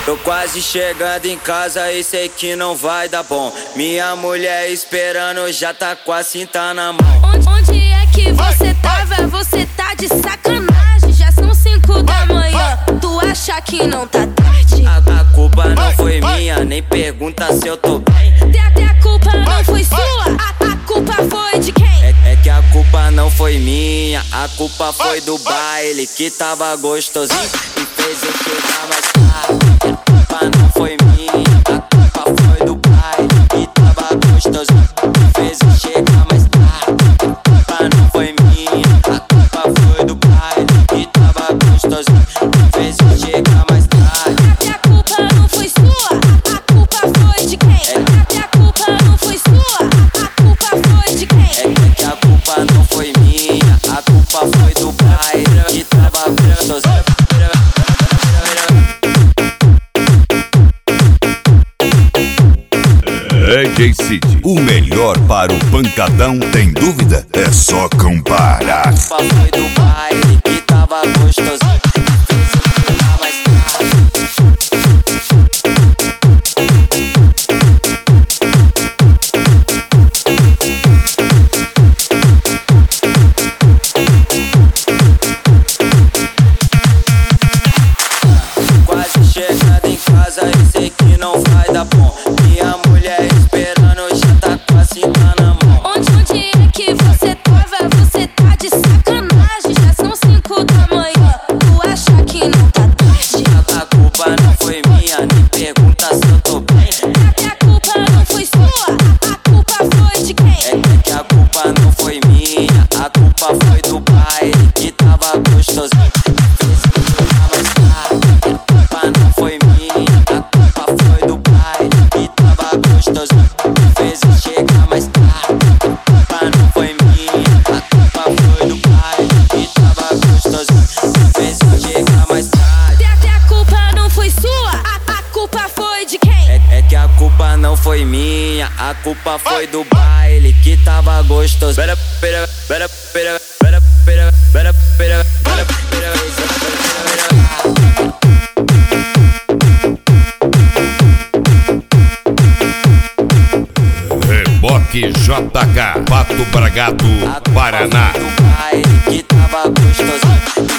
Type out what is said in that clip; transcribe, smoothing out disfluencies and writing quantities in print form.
Tô quase chegando em casa e sei que não vai dar bom. Minha mulher esperando, já tá com a cinta na mão. Onde é que você tava? Você tá de sacanagem. Já são 5 da manhã, tu acha que não tá tarde? A culpa não foi minha, nem pergunta se eu tô bem. Até a culpa não foi sua, a culpa foi de quem? É que a culpa não foi minha, a culpa foi do baile que tava gostosinho e fez eu chegar mais tarde. A culpa não foi minha, a culpa foi do baile que tava gostosinho e fez eu chegar mais tarde. A culpa não foi minha, a culpa foi do baile que tava gostosinho e fez eu chegar mais tarde. Até a culpa não foi sua, a culpa foi de quem? Até a culpa não foi sua, a culpa foi de quem? É que a culpa não foi minha, a culpa foi do baile que tava gostosinho. DJ City, o melhor para o pancadão, tem dúvida? É só comparar. A culpa foi do baile que tava gostosinho e fez eu chegar mais tarde. Quase chegando em casa e sei que não vai dar bom. Minha mulher esperando, já tá com a cinta na mão. Onde é que você tava? Você tá de sacanagem. Já são 5 da manhã, tu acha que não tá tarde? A culpa não foi minha, nem pergunta se eu tô bem. Até a culpa não foi sua, a culpa foi de quem? É que a culpa não foi minha, a culpa foi do baile que tava gostosinho e fez eu chegar mais tarde. A culpa não foi minha, a culpa foi do baile que tava gostosinho e fez eu chegar mais tarde. A culpa não foi minha, a culpa foi do baile que tava gostosinho e fez eu chegar mais tarde. Até a culpa não foi sua, a culpa foi de quem? É que a culpa não foi minha, a culpa foi do baile que tava gostoso. Reboque JK, Pato Bragado, Paraná. Do baile que tava gostoso.